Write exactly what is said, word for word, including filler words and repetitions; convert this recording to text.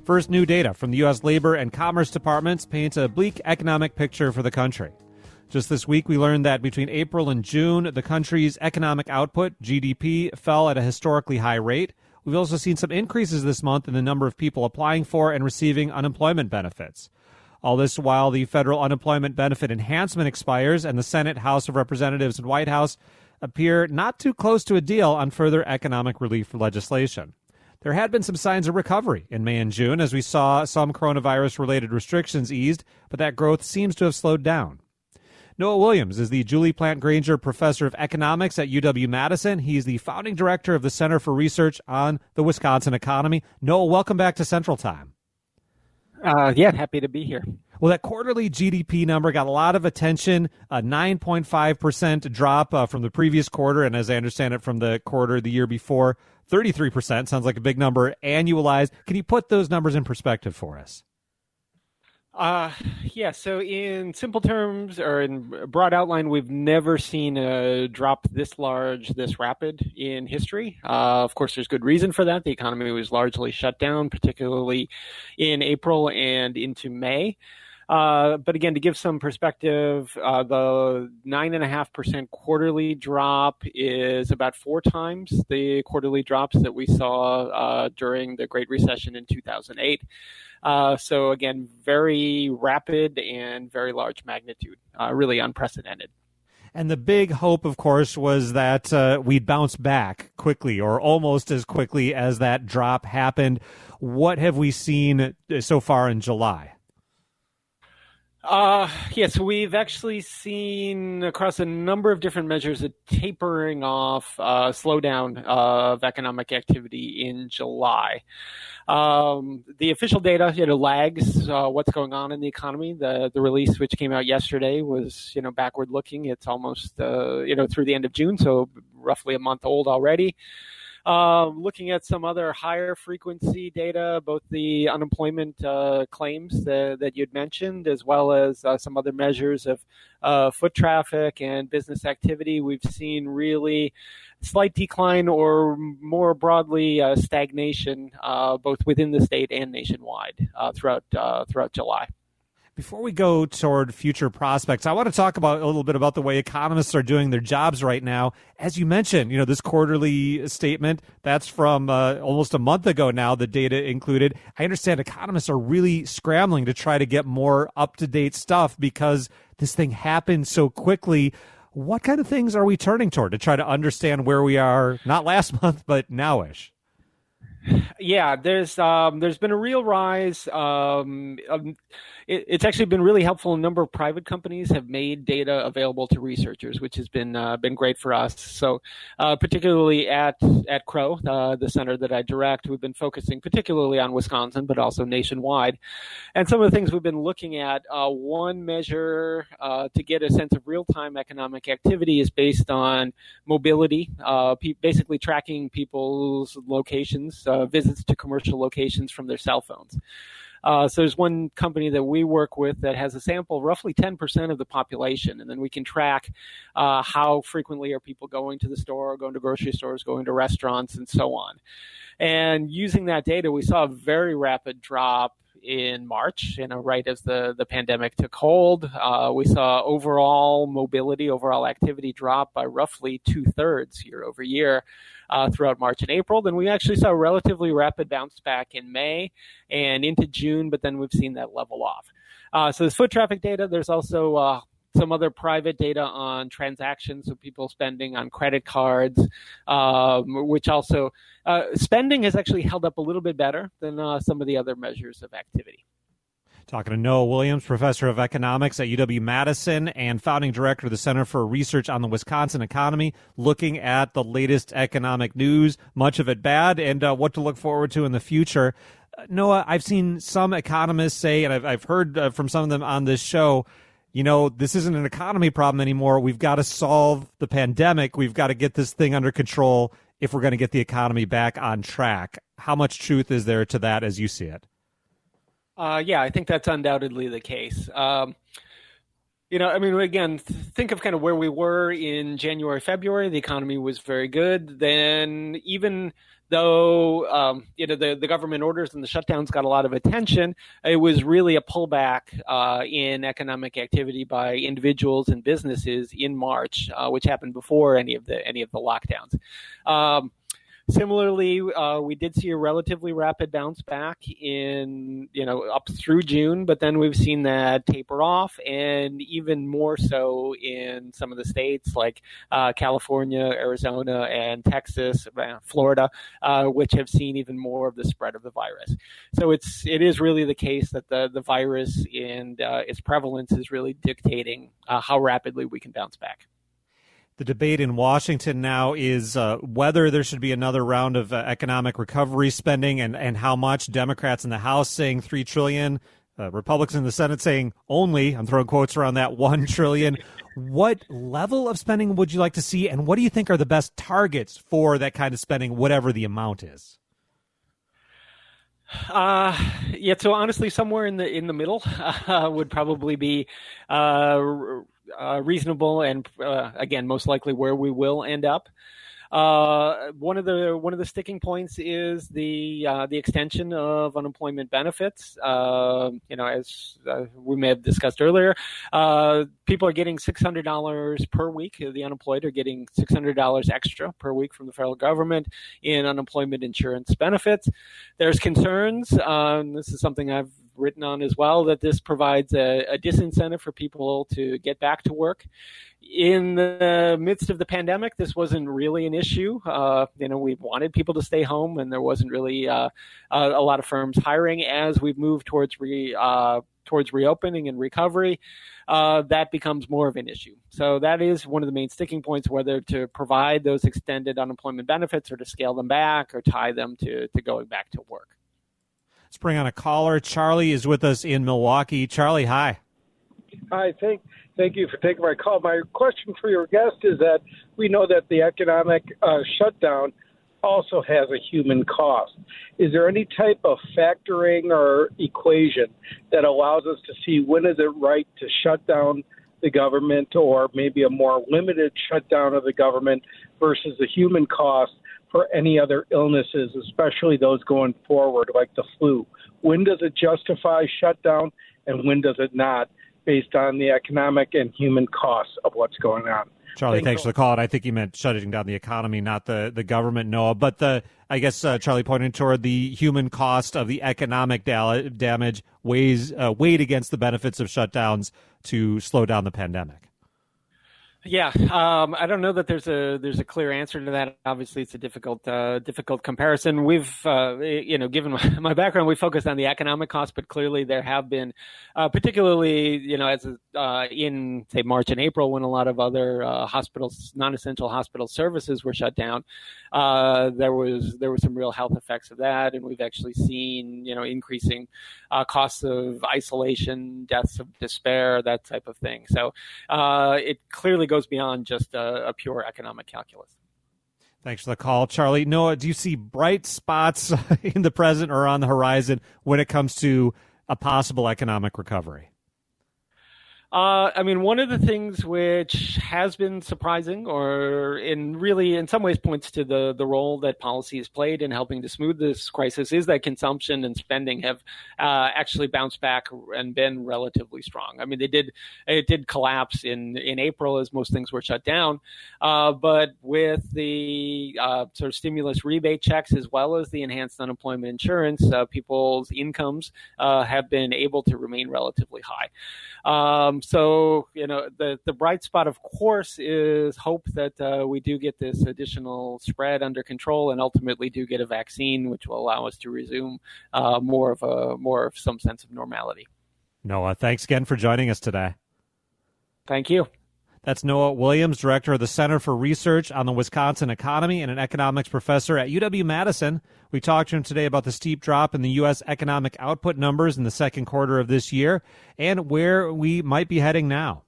First new data from the U S Labor and Commerce Departments paints a bleak economic picture for the country. Just this week, we learned that between April and June, the country's economic output, G D P, fell at a historically high rate. We've also seen some increases this month in the number of people applying for and receiving unemployment benefits. All this while the federal unemployment benefit enhancement expires and the Senate, House of Representatives, and White House appear not too close to a deal on further economic relief legislation. There had been some signs of recovery in May and June as we saw some coronavirus-related restrictions eased, but that growth seems to have slowed down. Noah Williams is the Julie Plant Granger Professor of Economics at U W-Madison. He's the founding director of the Center for Research on the Wisconsin Economy. Noah, welcome back to Central Time. Uh, yeah, happy to be here. Well, that quarterly G D P number got a lot of attention, a nine point five percent drop uh, from the previous quarter, and as I understand it, from the quarter the year before, thirty-three percent. Sounds like a big number annualized. Can you put those numbers in perspective for us? Uh, yeah, so in simple terms, or in broad outline, we've never seen a drop this large, this rapid in history. Uh, of course, there's good reason for that. The economy was largely shut down, particularly in April and into May. Uh, but again, to give some perspective, uh, the nine point five percent quarterly drop is about four times the quarterly drops that we saw uh, during the Great Recession in two thousand eight. Uh, so again, very rapid and very large magnitude, uh, really unprecedented. And the big hope, of course, was that uh, we'd bounce back quickly or almost as quickly as that drop happened. What have we seen so far in July? Uh, yes, we've actually seen across a number of different measures a tapering off, uh, slowdown of economic activity in July. Um, the official data, you know, lags uh, what's going on in the economy. The the release, which came out yesterday, was, you know, backward looking. It's almost, uh, you know, through the end of June, so roughly a month old already. Uh, looking at some other higher frequency data, both the unemployment uh, claims that, that you'd mentioned, as well as uh, some other measures of uh, foot traffic and business activity, we've seen really slight decline or more broadly uh, stagnation, uh, both within the state and nationwide uh, throughout uh, throughout July. Before we go toward future prospects, I want to talk about a little bit about the way economists are doing their jobs right now. As you mentioned, you know, this quarterly statement, that's from uh, almost a month ago now, the data included. I understand economists are really scrambling to try to get more up-to-date stuff because this thing happened so quickly. What kind of things are we turning toward to try to understand where we are, not last month, but now-ish? Yeah, there's um, there's been a real rise. Um, um, it, it's actually been really helpful. A number of private companies have made data available to researchers, which has been uh, been great for us. So, uh, particularly at at Crow, uh, the center that I direct, we've been focusing particularly on Wisconsin, but also nationwide. And some of the things we've been looking at, uh, one measure uh, to get a sense of real-time economic activity is based on mobility, uh, pe- basically tracking people's locations. Uh, visits to commercial locations from their cell phones. Uh, so there's one company that we work with that has a sample of roughly ten percent of the population, and then we can track uh, how frequently are people going to the store, going to grocery stores, going to restaurants, and so on. And using that data, we saw a very rapid drop in March, you know, right as the, the pandemic took hold. Uh, we saw overall mobility, overall activity drop by roughly two-thirds year over year uh, throughout March and April. Then we actually saw a relatively rapid bounce back in May and into June, but then we've seen that level off. Uh, so there's foot traffic data. There's also uh, some other private data on transactions, so people spending on credit cards, um, which also uh, spending has actually held up a little bit better than uh, some of the other measures of activity. Talking to Noah Williams, professor of economics at U W-Madison and founding director of the Center for Research on the Wisconsin Economy, looking at the latest economic news, much of it bad, and uh, what to look forward to in the future. Uh, Noah, I've seen some economists say, and I've, I've heard uh, from some of them on this show, you know, this isn't an economy problem anymore. We've got to solve the pandemic. We've got to get this thing under control if we're going to get the economy back on track. How much truth is there to that as you see it? Uh, yeah, I think that's undoubtedly the case. Um, you know, I mean, again, think of kind of where we were in January, February. The economy was very good. Then even though um, you know the, the government orders and the shutdowns got a lot of attention, it was really a pullback uh, in economic activity by individuals and businesses in March, uh, which happened before any of the any of the lockdowns. Um, Similarly, uh, we did see a relatively rapid bounce back in, you know, up through June, but then we've seen that taper off, and even more so in some of the states like uh, California, Arizona, and Texas, uh, Florida, uh, which have seen even more of the spread of the virus. So it's it is really the case that the the virus and uh, its prevalence is really dictating uh, how rapidly we can bounce back. The debate in Washington now is uh, whether there should be another round of uh, economic recovery spending and, and how much. Democrats in the House saying three trillion dollars, uh, Republicans in the Senate saying only, I'm throwing quotes around that, one trillion dollars. What level of spending would you like to see, and what do you think are the best targets for that kind of spending, whatever the amount is? Uh, yeah, so honestly, somewhere in the in the middle uh, would probably be uh, uh, reasonable, and uh, again, most likely where we will end up. Uh, one of the one of the sticking points is the uh, the extension of unemployment benefits. Uh, you know, as uh, we may have discussed earlier, uh, people are getting six hundred dollars per week. The unemployed are getting six hundred dollars extra per week from the federal government in unemployment insurance benefits. There's concerns. Um, this is something I've written on as well, that this provides a, a disincentive for people to get back to work. In the midst of the pandemic, this wasn't really an issue. Uh, you know, we wanted people to stay home, and there wasn't really uh, a, a lot of firms hiring. As we've moved towards re, uh, towards reopening and recovery, uh, that becomes more of an issue. So that is one of the main sticking points, whether to provide those extended unemployment benefits or to scale them back or tie them to, to going back to work. Let's bring on a caller. Charlie is with us in Milwaukee. Charlie, hi. Hi, thank, thank you for taking my call. My question for your guest is that we know that the economic uh, shutdown also has a human cost. Is there any type of factoring or equation that allows us to see when is it right to shut down the government, or maybe a more limited shutdown of the government versus the human cost for any other illnesses, especially those going forward, like the flu? When does it justify shutdown, and when does it not, based on the economic and human costs of what's going on? Charlie, Thanks, thanks for the call. And I think you meant shutting down the economy, not the, the government, Noah. But the I guess, uh, Charlie, pointing toward the human cost of the economic da- damage weighs uh, weighed against the benefits of shutdowns to slow down the pandemic. Yeah, um, I don't know that there's a there's a clear answer to that. Obviously, it's a difficult uh, difficult comparison. We've uh, you know, given my, my background, we focused on the economic cost, but clearly there have been, uh, particularly you know, as uh, in say March and April, when a lot of other uh, hospitals, non-essential hospital services were shut down, uh, there was there were some real health effects of that, and we've actually seen you know increasing uh, costs of isolation, deaths of despair, that type of thing. So uh, it clearly goes beyond just a, a pure economic calculus. Thanks for the call, Charlie. Noah, do you see bright spots in the present or on the horizon when it comes to a possible economic recovery? Uh, I mean, one of the things which has been surprising, or in really in some ways points to the, the role that policy has played in helping to smooth this crisis, is that consumption and spending have uh, actually bounced back and been relatively strong. I mean, they did it did collapse in, in April as most things were shut down, uh, but with the uh, sort of stimulus rebate checks as well as the enhanced unemployment insurance, uh, people's incomes uh, have been able to remain relatively high. Um, So, you know, the, the bright spot, of course, is hope that uh, we do get this additional spread under control and ultimately do get a vaccine, which will allow us to resume uh, more of a more of some sense of normality. Noah, thanks again for joining us today. Thank you. That's Noah Williams, director of the Center for Research on the Wisconsin Economy and an economics professor at U W-Madison. We talked to him today about the steep drop in the U S economic output numbers in the second quarter of this year and where we might be heading now.